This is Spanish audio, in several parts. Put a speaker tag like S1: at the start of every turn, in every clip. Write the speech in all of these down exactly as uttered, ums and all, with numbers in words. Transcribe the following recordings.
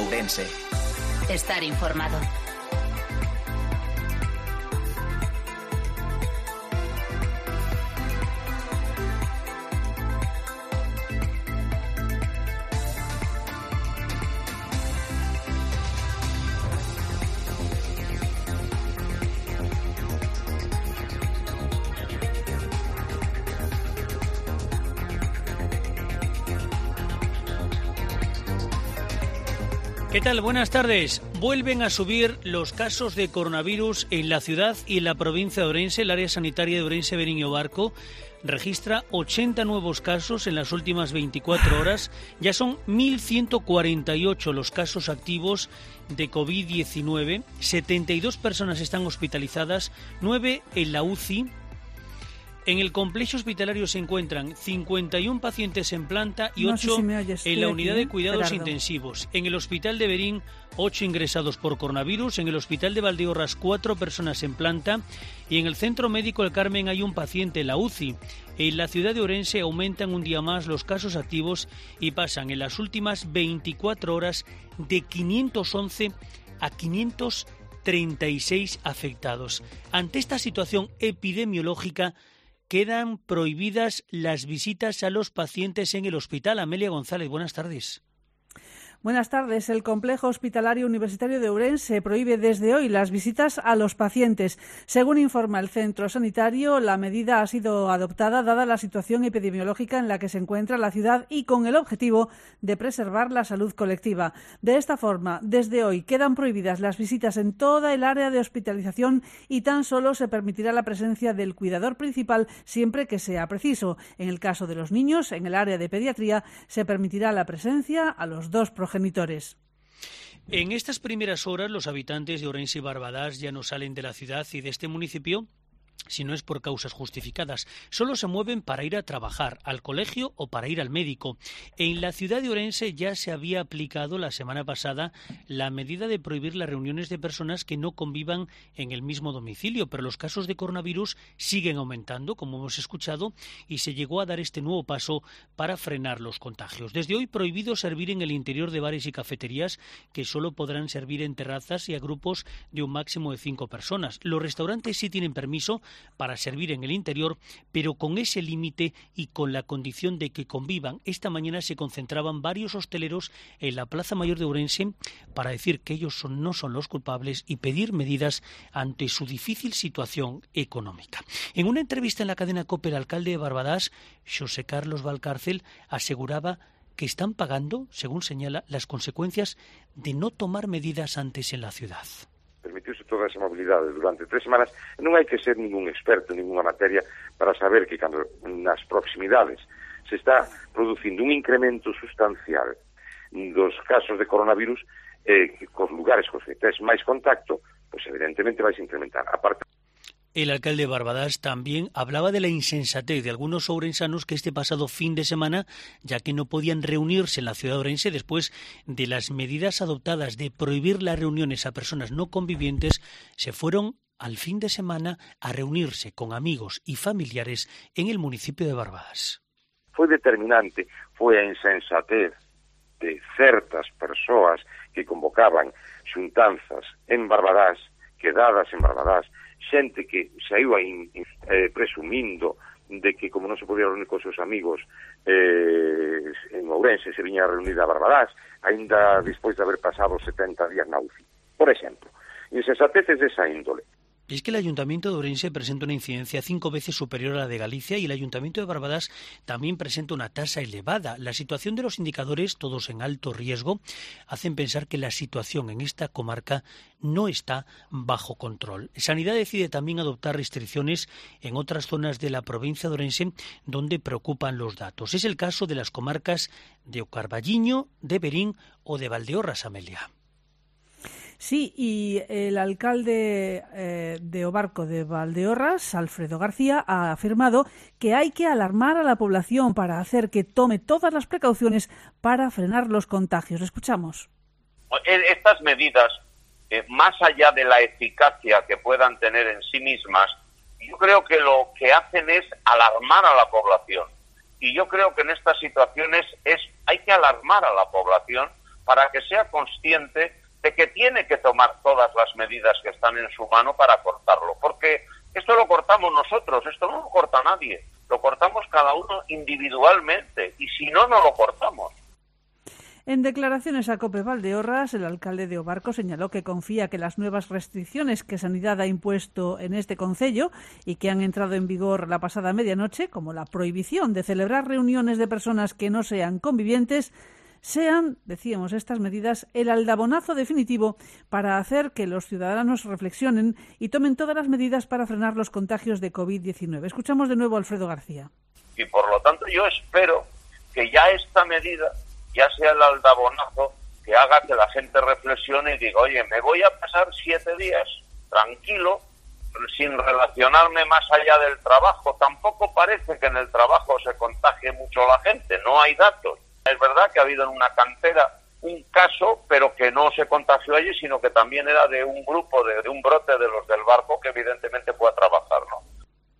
S1: Ourense.
S2: Estar informado.
S3: ¿Qué tal? Buenas tardes. Vuelven a subir los casos de coronavirus en la ciudad y en la provincia de Ourense. El área sanitaria de Ourense, Verín y Obarco registra ochenta nuevos casos en las últimas veinticuatro horas. Ya son mil ciento cuarenta y ocho los casos activos de COVID diecinueve. setenta y dos personas están hospitalizadas, nueve en la U C I. En el complejo hospitalario se encuentran cincuenta y uno pacientes en planta y ocho no sé si me oyes, en la unidad aquí, ¿eh? de cuidados Gerardo. intensivos. En el hospital de Verín, ocho ingresados por coronavirus. En el hospital de Valdeorras, cuatro personas en planta. Y en el Centro Médico del Carmen hay un paciente en la U C I. En la ciudad de Ourense aumentan un día más los casos activos y pasan en las últimas veinticuatro horas de quinientos once a quinientos treinta y seis afectados. Ante esta situación epidemiológica, quedan prohibidas las visitas a los pacientes en el hospital. Amelia González, buenas tardes.
S4: Buenas tardes. El Complejo Hospitalario Universitario de Ourense prohíbe desde hoy las visitas a los pacientes. Según informa el centro sanitario, la medida ha sido adoptada dada la situación epidemiológica en la que se encuentra la ciudad y con el objetivo de preservar la salud colectiva. De esta forma, desde hoy quedan prohibidas las visitas en toda el área de hospitalización y tan solo se permitirá la presencia del cuidador principal siempre que sea preciso. En el caso de los niños, en el área de pediatría, se permitirá la presencia a los dos progenitores.
S3: En estas primeras horas, los habitantes de Ourense y Barbadás ya no salen de la ciudad y de este municipio si no es por causas justificadas. Solo se mueven para ir a trabajar, al colegio o para ir al médico. En la ciudad de Ourense ya se había aplicado la semana pasada la medida de prohibir las reuniones de personas que no convivan en el mismo domicilio, pero los casos de coronavirus siguen aumentando, como hemos escuchado, y se llegó a dar este nuevo paso para frenar los contagios. Desde hoy prohibido servir en el interior de bares y cafeterías, que solo podrán servir en terrazas y a grupos de un máximo de cinco personas. Los restaurantes sí tienen permiso para servir en el interior, pero con ese límite y con la condición de que convivan. Esta mañana se concentraban varios hosteleros en la Plaza Mayor de Ourense para decir que ellos son, no son los culpables y pedir medidas ante su difícil situación económica. En una entrevista en la cadena COPE, el alcalde de Barbadás, Xosé Carlos Valcárcel, aseguraba que están pagando, según señala, las consecuencias de no tomar medidas antes en la ciudad.
S5: Permitiuse toda esa mobilidade durante tres semanas. Non hai que ser ningún experto en ninguna materia para saber que cando nas proximidades se está producindo un incremento sustancial dos casos de coronavirus, eh, cos lugares cos que tes máis contacto, pois evidentemente vais incrementar. Aparte,
S3: el alcalde de Barbadás también hablaba de la insensatez de algunos ourensanos que este pasado fin de semana, ya que no podían reunirse en la ciudad de Ourense después de las medidas adoptadas de prohibir las reuniones a personas no convivientes, se fueron al fin de semana a reunirse con amigos y familiares en el municipio de Barbadás.
S5: Foi determinante, foi a insensatez de certas persoas que convocaban xuntanzas en Barbadás, quedadas en Barbadás, xente que saiu aí eh, presumindo de que como non se podía reunir con seus amigos eh, en Ourense, se viña a reunir a Barbadás, aínda despois de haber pasado setenta días na U C I. Por exemplo, insensateces desa índole.
S3: Es que el Ayuntamiento de Ourense presenta una incidencia cinco veces superior a la de Galicia y el Ayuntamiento de Barbadás también presenta una tasa elevada. La situación de los indicadores, todos en alto riesgo, hacen pensar que la situación en esta comarca no está bajo control. Sanidad decide también adoptar restricciones en otras zonas de la provincia de Ourense donde preocupan los datos. Es el caso de las comarcas de O Carballiño, de Verín o de Valdeorras, Amelia.
S4: Sí, y el alcalde eh, de Obarco de Valdeorras, Alfredo García, ha afirmado que hay que alarmar a la población para hacer que tome todas las precauciones para frenar los contagios. Escuchamos.
S6: Estas medidas, eh, más allá de la eficacia que puedan tener en sí mismas, yo creo que lo que hacen es alarmar a la población. Y yo creo que en estas situaciones es hay que alarmar a la población para que sea consciente de que tiene que tomar todas las medidas que están en su mano para cortarlo, porque esto lo cortamos nosotros, esto no lo corta nadie, lo cortamos cada uno individualmente, y si no, no lo cortamos.
S4: En declaraciones a COPE Valdeorras, el alcalde de Obarco señaló que confía que las nuevas restricciones que Sanidad ha impuesto en este concello y que han entrado en vigor la pasada medianoche, como la prohibición de celebrar reuniones de personas que no sean convivientes, sean, decíamos, estas medidas el aldabonazo definitivo para hacer que los ciudadanos reflexionen y tomen todas las medidas para frenar los contagios de covid diecinueve. Escuchamos de nuevo a Alfredo García.
S6: Y por lo tanto yo espero que ya esta medida ya sea el aldabonazo que haga que la gente reflexione y diga, oye, me voy a pasar siete días tranquilo, sin relacionarme más allá del trabajo. Tampoco parece que en el trabajo se contagie mucho la gente, no hay datos. Es verdad que ha habido en una cantera un caso, pero que no se contagió allí, sino que también era de un grupo, de, de un brote de los del barco que evidentemente fue a trabajar, ¿no?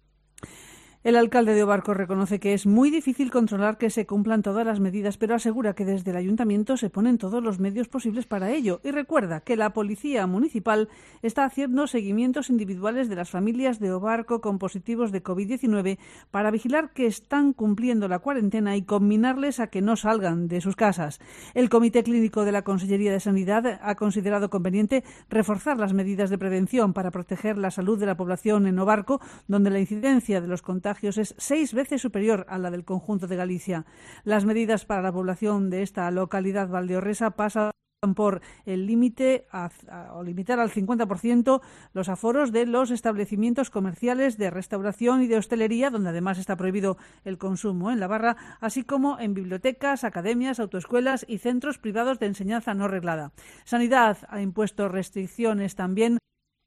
S4: El alcalde de Obarco reconoce que es muy difícil controlar que se cumplan todas las medidas, pero asegura que desde el ayuntamiento se ponen todos los medios posibles para ello y recuerda que la policía municipal está haciendo seguimientos individuales de las familias de Obarco con positivos de covid diecinueve para vigilar que están cumpliendo la cuarentena y combinarles a que no salgan de sus casas. El Comité Clínico de la Consellería de Sanidad ha considerado conveniente reforzar las medidas de prevención para proteger la salud de la población en Obarco, donde la incidencia de los contagios es seis veces superior a la del conjunto de Galicia. Las medidas para la población de esta localidad valdeorresa pasan por el límite o limitar al cincuenta por ciento los aforos de los establecimientos comerciales de restauración y de hostelería, donde además está prohibido el consumo en la barra, así como en bibliotecas, academias, autoescuelas y centros privados de enseñanza no reglada. Sanidad ha impuesto restricciones también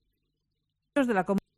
S4: de la comunidad.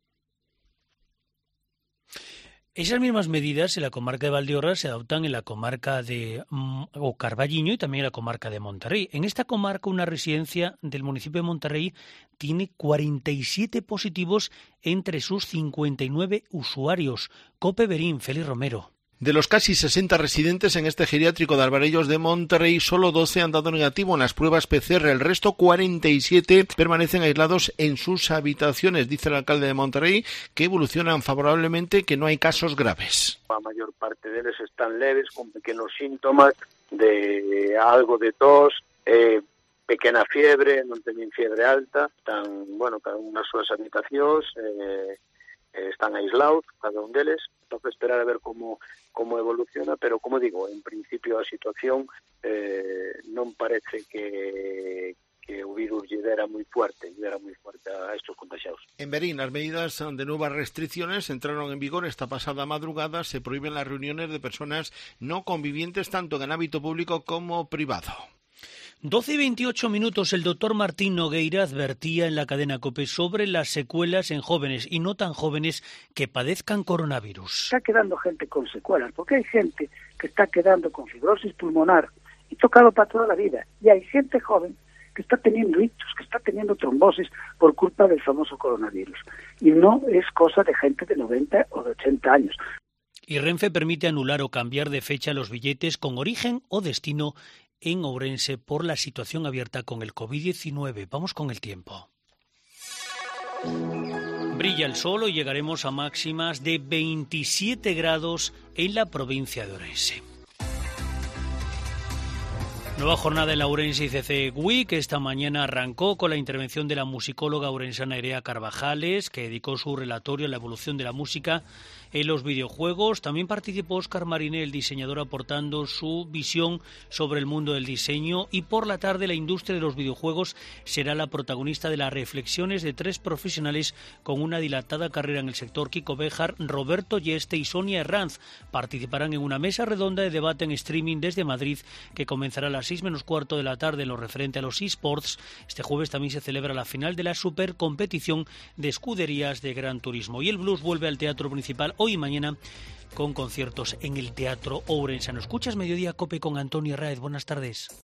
S3: Esas mismas medidas en la comarca de Valdeorras se adoptan en la comarca de mm, o Carballiño y también en la comarca de Monterrey. En esta comarca, una residencia del municipio de Monterrey tiene cuarenta y siete positivos entre sus cincuenta y nueve usuarios. Cope Berín, Félix Romero.
S1: De los casi sesenta residentes en este geriátrico de Alvarellos de Monterrey, solo doce han dado negativo en las pruebas P C R. El resto, cuarenta y siete, permanecen aislados en sus habitaciones. Dice el alcalde de Monterrey que evolucionan favorablemente, que no hay casos graves.
S7: La mayor parte de ellos están leves, con pequeños síntomas de algo de tos, eh, pequena fiebre, non teñen fiebre alta, están, bueno, cada unha nas súas habitacións, eh, están aislados, cada un deles. Toca esperar a ver como como evoluciona, pero como digo, en principio a situación eh, non parece que que o virus lle dera moi fuerte, lle dera moi fuerte a estos contagiados.
S1: En Berín, las medidas de nuevas restricciones entraron en vigor esta pasada madrugada. Se prohíben las reuniones de personas no convivientes tanto en el ámbito público como privado.
S3: doce y veintiocho minutos, el doctor Martín Nogueira advertía en la cadena COPE sobre las secuelas en jóvenes y no tan jóvenes que padezcan coronavirus.
S8: Está quedando gente con secuelas, porque hay gente que está quedando con fibrosis pulmonar y tocado para toda la vida. Y hay gente joven que está teniendo ictus, que está teniendo trombosis por culpa del famoso coronavirus. Y no es cosa de gente de noventa o de ochenta años.
S3: Y Renfe permite anular o cambiar de fecha los billetes con origen o destino en Ourense por la situación abierta con el covid diecinueve. Vamos con el tiempo. Brilla el sol y llegaremos a máximas de veintisiete grados en la provincia de Ourense. Nueva jornada en la Ourense I C C Week, que esta mañana arrancó con la intervención de la musicóloga ourensana Nerea Carvajales, que dedicó su relatorio a la evolución de la música en los videojuegos. También participó Óscar Mariné, el diseñador, aportando su visión sobre el mundo del diseño. Y por la tarde, la industria de los videojuegos será la protagonista de las reflexiones de tres profesionales con una dilatada carrera en el sector: Kiko Béjar, Roberto Yeste y Sonia Herranz. Participarán en una mesa redonda de debate en streaming desde Madrid, que comenzará a las seis menos cuarto de la tarde en lo referente a los eSports. Este jueves también se celebra la final de la supercompetición de escuderías de Gran Turismo. Y el blues vuelve al Teatro Principal hoy y mañana con conciertos en el Teatro Ourensano. Escuchas Mediodía Cope con Antonio Raez. Buenas tardes.